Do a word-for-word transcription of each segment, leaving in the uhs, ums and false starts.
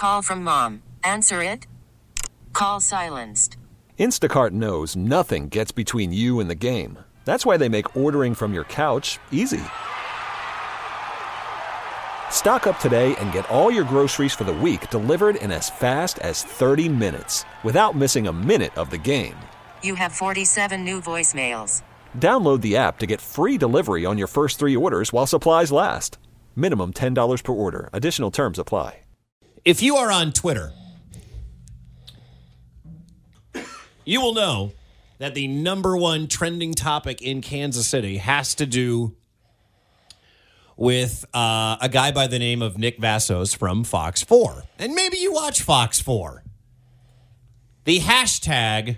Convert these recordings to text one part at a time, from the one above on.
Call from mom. Answer it. Call silenced. Instacart knows nothing gets between you and the game. That's why they make ordering from your couch easy. Stock up today and get all your groceries for the week delivered in as fast as thirty minutes without missing a minute of the game. You have forty-seven new voicemails. Download the app to get free delivery on your first three orders while supplies last. Minimum ten dollars per order. Additional terms apply. If you are on Twitter, you will know that the number one trending topic in Kansas City has to do with uh, a guy by the name of Nick Vassos from Fox four. And maybe you watch Fox four. The hashtag...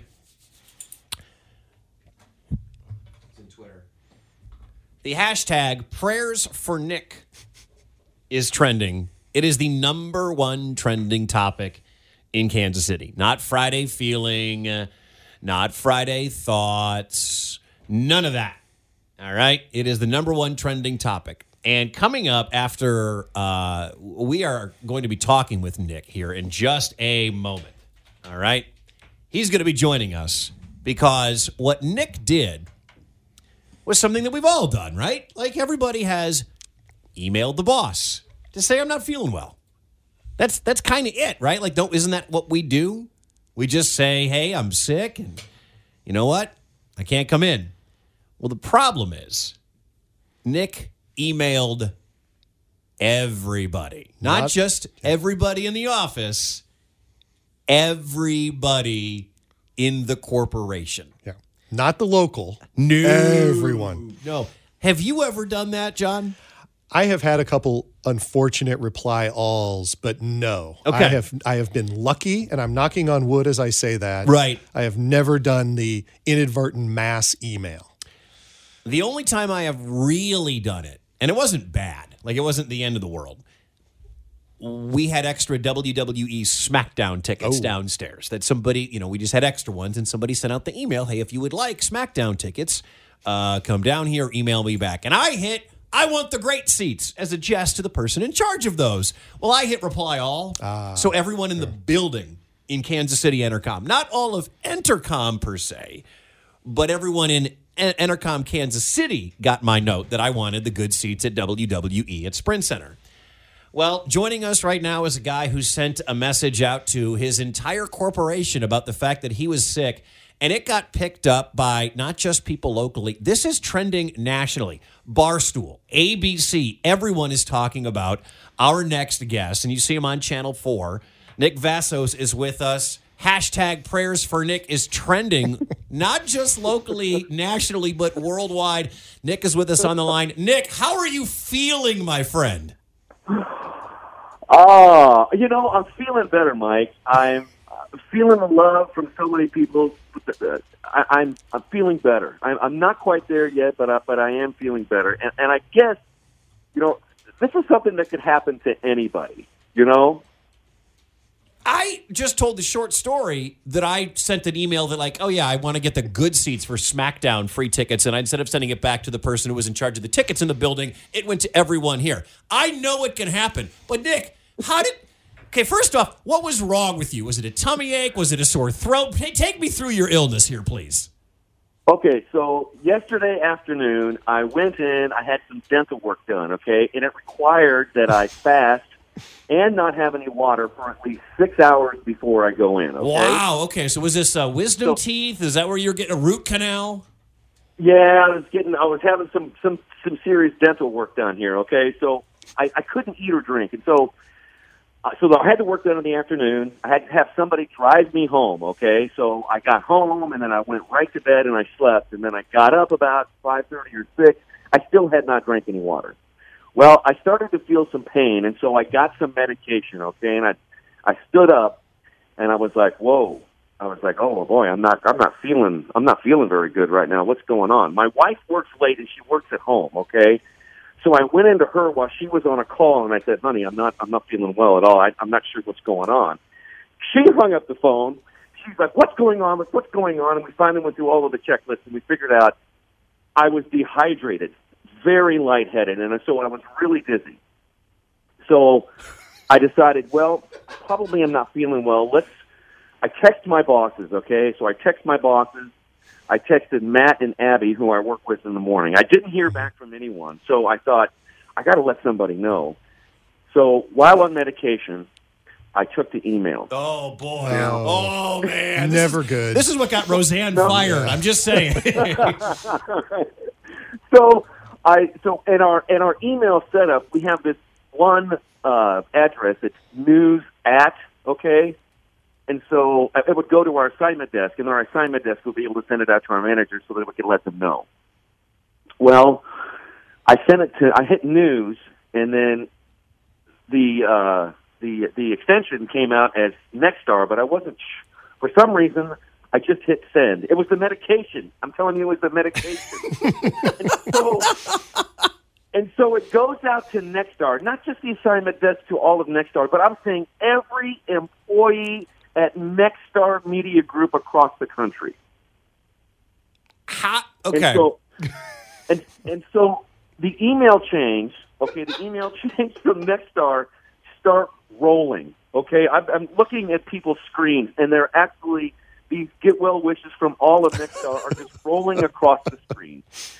The hashtag prayers for Nick is trending. It is the number one trending topic in Kansas City. Not Friday feeling, uh, not Friday thoughts, none of that. All right? It is the number one trending topic. And coming up after, uh, we are going to be talking with Nick here in just a moment. All right? He's going to be joining us because what Nick did was something that we've all done, right? Like everybody has emailed the boss to say, I'm not feeling well. That's that's kind of it, right? Like, don't isn't that what we do? We just say, hey, I'm sick, and you know what? I can't come in. Well, the problem is Nick emailed everybody. Not, not just everybody in the office, everybody in the corporation. Yeah. Not the local. No. Everyone. No. Have you ever done that, John? I have had a couple unfortunate reply alls, but no. Okay. I have I have been lucky, and I'm knocking on wood as I say that. Right. I have never done the inadvertent mass email. The only time I have really done it, and it wasn't bad, like it wasn't the end of the world, we had extra W W E SmackDown tickets oh. downstairs that somebody, you know, we just had extra ones, and somebody sent out the email, hey, if you would like SmackDown tickets, uh, come down here, email me back. And I hit, I want the great seats as a jest to the person in charge of those. Well, I hit reply all, uh, so everyone in the building in Kansas City Entercom, not all of Entercom per se, but everyone in Entercom Kansas City got my note that I wanted the good seats at W W E at Sprint Center. Well, joining us right now is a guy who sent a message out to his entire corporation about the fact that he was sick, and it got picked up by not just people locally. This is trending nationally. Barstool, A B C, everyone is talking about our next guest, and you see him on Channel four. Nick Vassos is with us. Hashtag prayers for Nick is trending, not just locally, nationally, but worldwide. Nick is with us on the line. Nick, how are you feeling, my friend? Oh, you know, I'm feeling better, Mike. I'm feeling the love from so many people. I, I'm I'm feeling better. I'm, I'm not quite there yet, but I, but I am feeling better. And, and I guess, you know, this is something that could happen to anybody, you know? I just told the short story that I sent an email that like, oh, yeah, I want to get the good seats for SmackDown free tickets. And instead of sending it back to the person who was in charge of the tickets in the building, it went to everyone here. I know it can happen. But, Nick, how did... Okay, first off, what was wrong with you? Was it a tummy ache? Was it a sore throat? Hey, take me through your illness here, please. Okay, so yesterday afternoon, I went in. I had some dental work done, okay? And it required that I fast and not have any water for at least six hours before I go in, okay? Wow, okay. So was this uh, wisdom so, teeth? Is that where you're getting a root canal? Yeah, I was getting, I was having some, some, some serious dental work done here, okay? So I, I couldn't eat or drink. And so, uh, so I had the work done in the afternoon. I had to have somebody drive me home, okay? So I got home, and then I went right to bed, and I slept. And then I got up about five thirty or six. I still had not drank any water. Well, I started to feel some pain, and so I got some medication, okay? And I, I stood up, and I was like, "Whoa!" I was like, "Oh boy, I'm not, I'm not feeling, I'm not feeling very good right now. What's going on?" My wife works late, and she works at home, okay? So I went into her while she was on a call, and I said, "Honey, I'm not, I'm not feeling well at all. I, I'm not sure what's going on." She hung up the phone. She's like, "What's going on? What's going on?" And we finally went through all of the checklists, and we figured out I was dehydrated. Very lightheaded, and so I was really dizzy. So I decided, well, probably am not feeling well. Let's. I text my bosses, okay? So I text my bosses. I texted Matt and Abby, who I work with in the morning. I didn't hear back from anyone, so I thought, I got to let somebody know. So while on medication, I took the email. Oh, boy. Oh, Oh, man. never this is, good. This is what got Roseanne fired. I'm just saying. so I so in our in our email setup, we have this one uh, address. It's news at, okay? And so it would go to our assignment desk, and our assignment desk would be able to send it out to our manager so that we could let them know. Well, I sent it to, I hit news, and then the uh, the the extension came out as Nexstar, but I wasn't, sh- for some reason, I just hit send. It was the medication. I'm telling you, it was the medication. and so And so it goes out to Nexstar, not just the assignment desk, to all of Nexstar, but I'm saying every employee at Nexstar Media Group across the country. How? Okay. And so, and, and so the email chains, okay, the email chains from Nexstar start rolling, okay? I'm, I'm looking at people's screens, and they're actually, these get well wishes from all of Nexstar are just rolling across the screen.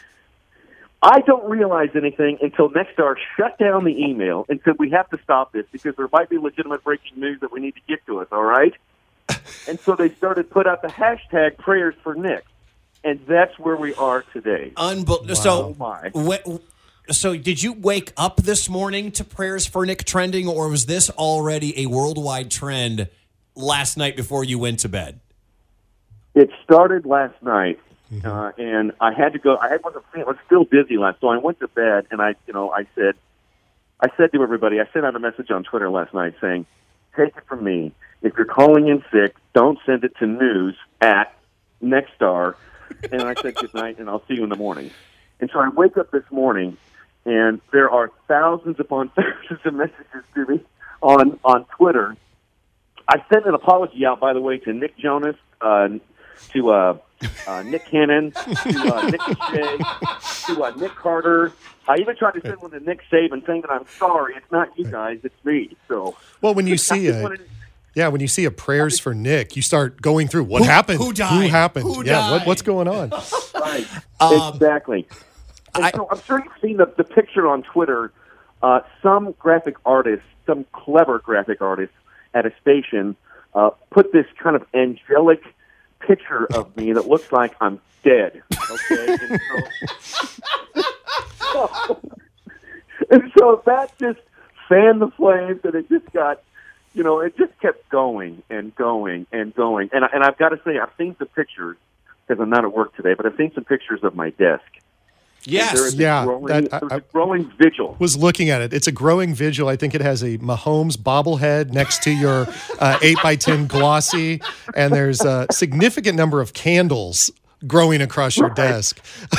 I don't realize anything until Nexstar shut down the email and said, we have to stop this because there might be legitimate breaking news that we need to get to us, all right? And so they started put out the hashtag prayers for Nick. And that's where we are today. Unbel- Wow. So, Oh, my. wh- so did you wake up this morning to prayers for Nick trending, or was this already a worldwide trend last night before you went to bed? It started last night. Uh, and I had to go. I wasn't. I was still busy last, so I went to bed. And I, you know, I said, I said to everybody, I sent out a message on Twitter last night saying, "Take it from me. If you're calling in sick, don't send it to news at Nexstar." And I said good night, and I'll see you in the morning. And so I wake up this morning, and there are thousands upon thousands of messages to me on on Twitter. I sent an apology out, by the way, to Nick Jonas, uh, to. Uh, Uh, Nick Cannon, to uh, Nick Shea, to uh, Nick Carter. I even tried to send one to Nick Saban saying that I'm sorry. It's not you guys, it's me. So, well, when you see a, wanted, yeah, when you see a prayers for Nick, you start going through what Who- happened, who died? who happened, Who yeah, what, died? what's going on? right, Um, exactly. And I- so I'm sure you've seen the, the picture on Twitter. Uh, some graphic artist, some clever graphic artist at a station, uh, put this kind of angelic picture of me that looks like I'm dead. Okay, and so, and so that just fanned the flames, and it just got, you know, it just kept going and going and going. And I, and I've got to say, I've seen some pictures because I'm not at work today, but I've seen some pictures of my desk. Yes. There is a Yeah, growing, that- I- there's a growing vigil. Was looking at it. It's a growing vigil. I think it has a Mahomes bobblehead next to your uh, eight by ten glossy, and there's a significant number of candles growing across your desk.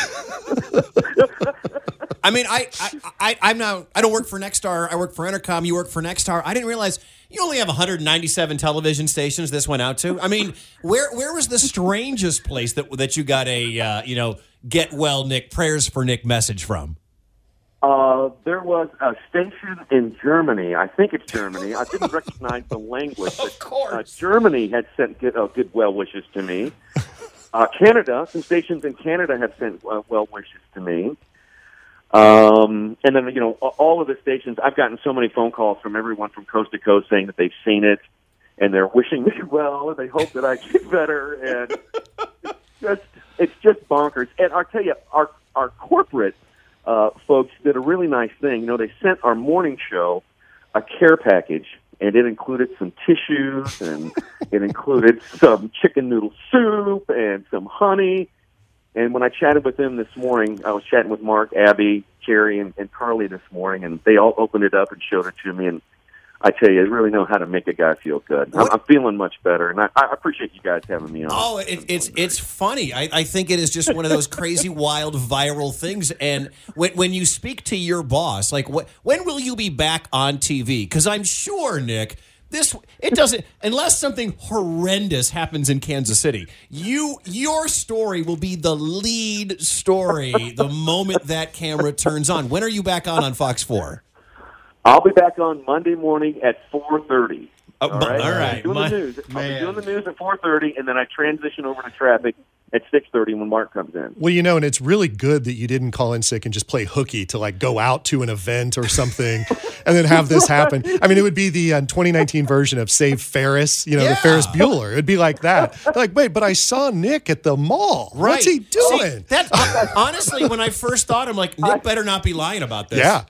I mean, I, I, I, I'm now, I don't work for Nexstar. I work for Entercom. You work for Nexstar. I didn't realize you only have one hundred ninety-seven television stations this went out to. I mean, where where was the strangest place that that you got a, uh, you know, get well, Nick, prayers for Nick message from? Uh, there was a station in Germany. I think it's Germany. I didn't recognize the language. But, Of course. Uh, Germany had sent good, uh, good well wishes to me. Uh, Canada, some stations in Canada have sent uh, well wishes to me. Um, and then, you know, all of the stations, I've gotten so many phone calls from everyone from coast to coast saying that they've seen it and they're wishing me well and they hope that I get better. And it's just, it's just bonkers. And I'll tell you, our, our corporate uh, folks did a really nice thing. You know, they sent our morning show a care package, and it included some tissues and it included some chicken noodle soup and some honey. And when I chatted with them this morning, I was chatting with Mark, Abby, Jerry, and, and Carly this morning, and they all opened it up and showed it to me. And I tell you, I really know how to make a guy feel good. I'm, I'm feeling much better, and I, I appreciate you guys having me on. Oh, it, it's it's funny. I, I think it is just one of those crazy, wild, viral things. And when when you speak to your boss, like, what, when will you be back on T V? Because I'm sure, Nick, this it doesn't unless something horrendous happens in Kansas City. You your story will be the lead story the moment that camera turns on. When are you back on on Fox four? I'll be back on Monday morning at four thirty. Oh, all right, all right. doing My, the news. I'll man. be doing the news at four thirty, and then I transition over to traffic at six thirty when Mark comes in. Well, you know, and it's really good that you didn't call in sick and just play hooky to like go out to an event or something and then have this happen. I mean, it would be the uh, twenty nineteen version of Save Ferris, you know, Yeah. the Ferris Bueller. It'd be like that. They're like, wait, but I saw Nick at the mall. Right. What's he doing? See, that, honestly, when I first thought, I'm like, Nick better not be lying about this. yeah.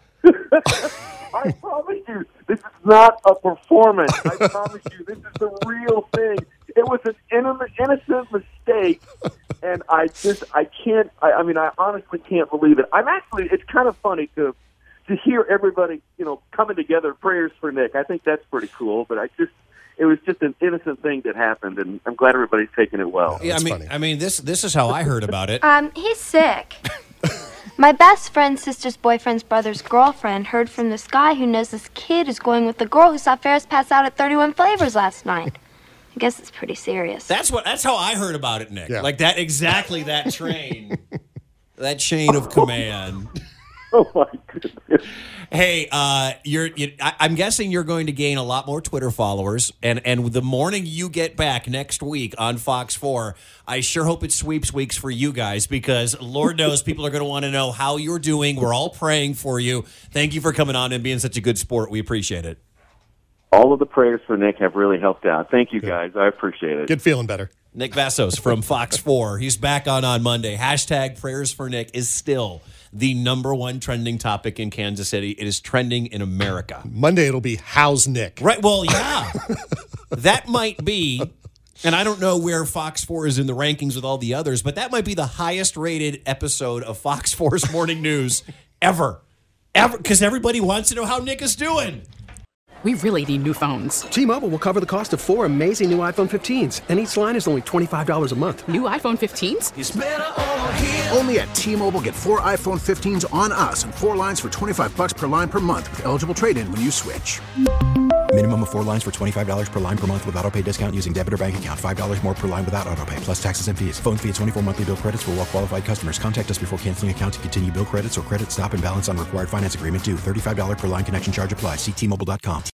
I promise you, this is not a performance. I promise you, this is the real thing. It was an inno- innocent mistake, and I just, I can't, I, I mean, I honestly can't believe it. I'm actually, it's kind of funny to to hear everybody, you know, coming together, prayers for Nick. I think that's pretty cool, but I just, it was just an innocent thing that happened, and I'm glad everybody's taking it well. Yeah, I That's mean, funny. I mean, this this is how I heard about it. Um, he's sick. My best friend's sister's boyfriend's brother's girlfriend heard from this guy who knows this kid is going with the girl who saw Ferris pass out at thirty-one Flavors last night. I guess it's pretty serious. That's what. That's how I heard about it, Nick. Yeah. Like that, exactly that train, that chain of command. Oh, my goodness. Hey, uh, you're. You, I, I'm guessing you're going to gain a lot more Twitter followers, and and the morning you get back next week on Fox four, I sure hope it's sweeps weeks for you guys because Lord knows people are going to want to know how you're doing. We're all praying for you. Thank you for coming on and being such a good sport. We appreciate it. All of the prayers for Nick have really helped out. Thank you, guys. I appreciate it. Get feeling better. Nick Vassos from Fox four. He's back on on Monday. Hashtag prayers for Nick is still the number one trending topic in Kansas City. It is trending in America. Monday it'll be How's Nick? Right. Well, yeah. That might be, and I don't know where Fox four is in the rankings with all the others, but that might be the highest rated episode of Fox four's morning news ever. Ever. Because everybody wants to know how Nick is doing. We really need new phones. T-Mobile will cover the cost of four amazing new iPhone fifteens, and each line is only twenty-five dollars a month. New iPhone fifteens? Only at T-Mobile, get four iPhone fifteens on us and four lines for twenty-five bucks per line per month with eligible trade-in when you switch. Minimum of four lines for twenty-five dollars per line per month with autopay discount using debit or bank account. five dollars more per line without autopay, plus taxes and fees. Phone fee at twenty-four monthly bill credits for well-qualified customers. Contact us before canceling account to continue bill credits or credit stop and balance on required finance agreement due. thirty-five dollars per line connection charge applies. See T Mobile dot com.